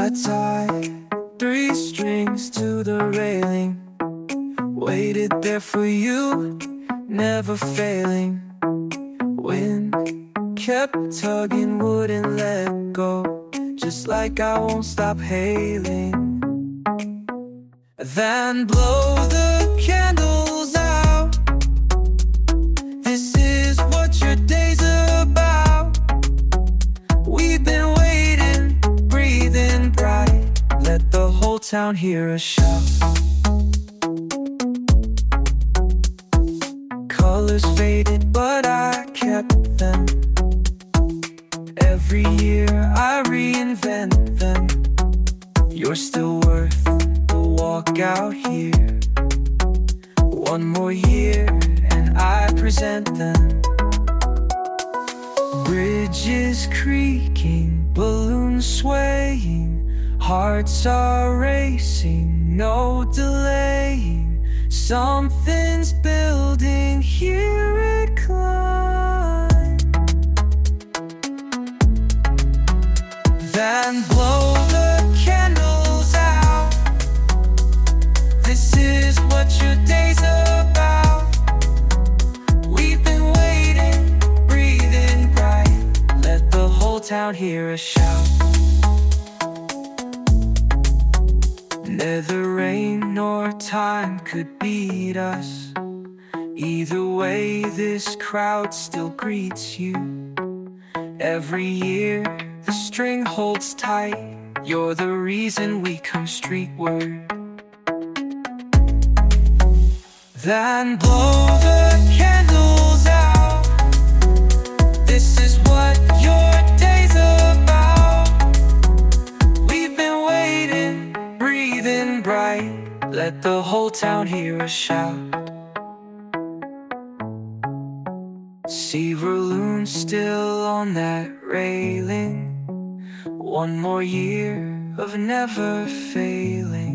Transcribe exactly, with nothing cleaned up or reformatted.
I tied three strings to the railing, waited there for you, never failing. Wind kept tugging, wouldn't let go, just like I won't stop hailing. Then blow the candles out. This is what your day's about. We've been waiting, breathing bright. Let the whole town hear us shout. Colors faded, but I kept them. Every year I reinvent them. You're still worth the walk out here. One more year and I present them. Bridges creaking, balloons swaying, hearts are racing, no delaying. Something's building, hear it climb. Then blow the candles out. This is what your day's about. We've been waiting, breathing bright. Let the whole town hear us shout. Neither rain nor time could beat us. Either way, this crowd still greets you. Every year, the string holds tight. You're the reason we come streetward. Then blow the candles out. This is what your day's about. We've been waiting, breathing bright. Let the whole town hear us shout. See Verloon still on that railing. One more year of never failing.